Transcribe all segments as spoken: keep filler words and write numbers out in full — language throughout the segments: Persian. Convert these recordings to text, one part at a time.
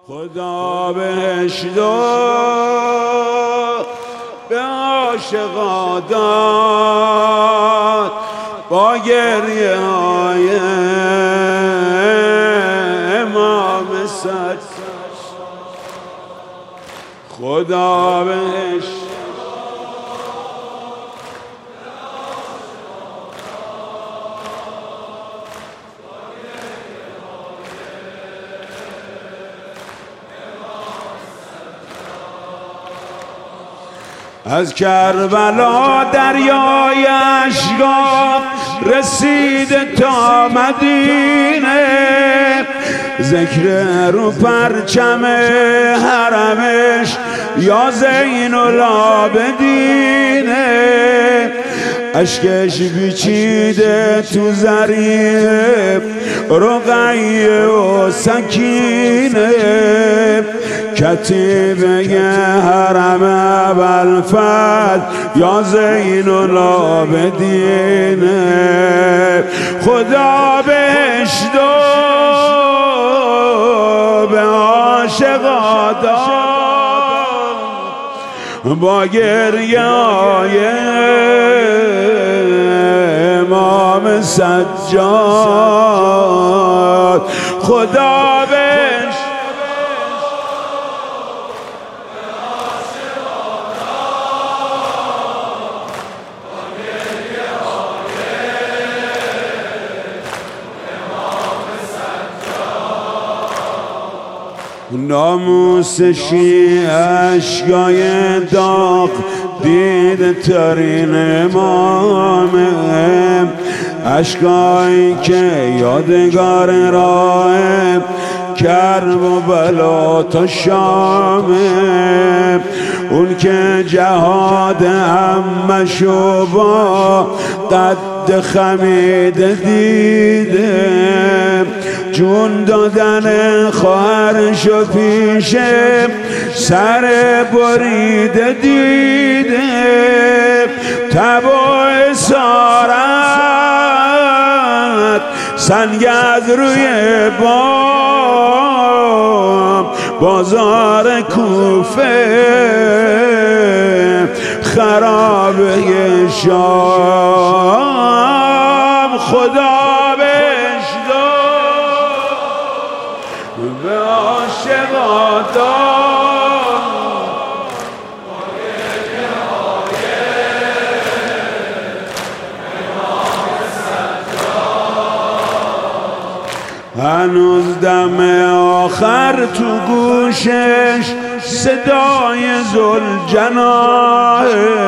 خدا بهش داد به عاشقا داد با گریه های امام سد. خدا بهش از کربلا دریای اشک‌ها رسید تا مدینه، ذکر رو پرچم حرمش یا زین العابدینه، اشکش بیچیده تو ذریعه رقیه و سکینه، کتیبه حرم ابوالفضل یا زین العابدینه. خدا بهش داد به عاشقا داد با گریه های امام سجاد. خدا بهش ناموسشی اشکای داغ دید ترین امامه، اشکایی که یادگار راه کرب و بلا تا شامه، اون که جهاد همشو با قد خمیده دیده، جون دادن خواهرشو پیشه سر بریده دیده، تبا اسارت سنگ از روی بام، بازار کوفه خرابه شام. خدا بهش داد به عاشقا داد هنوز دم آخر تو گوشش صدای ذوالجناح،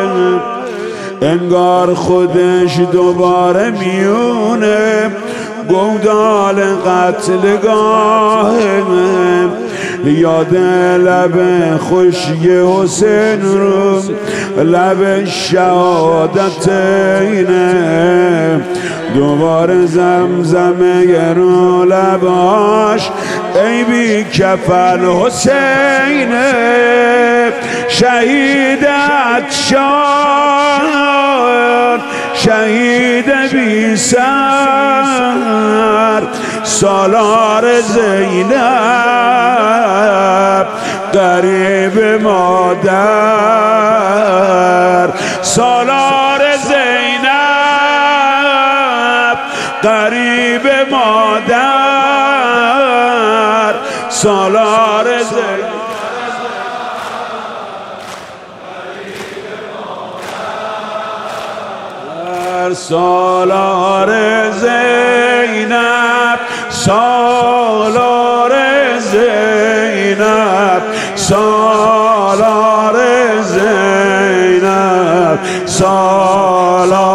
انگار خودش دوباره میونه گودال قتلگاه، یاد لب خشک حسین رو لب شهادت اینه، دوباره زمزمه رو لباش ای بی کفن حسینه، شهید عطشان شهید بی سر، سالار زینب غریب مادر، سالار زینب غریب مادر، سالار زینب سالار زینب، سالار زینب، سالار زینب، سالار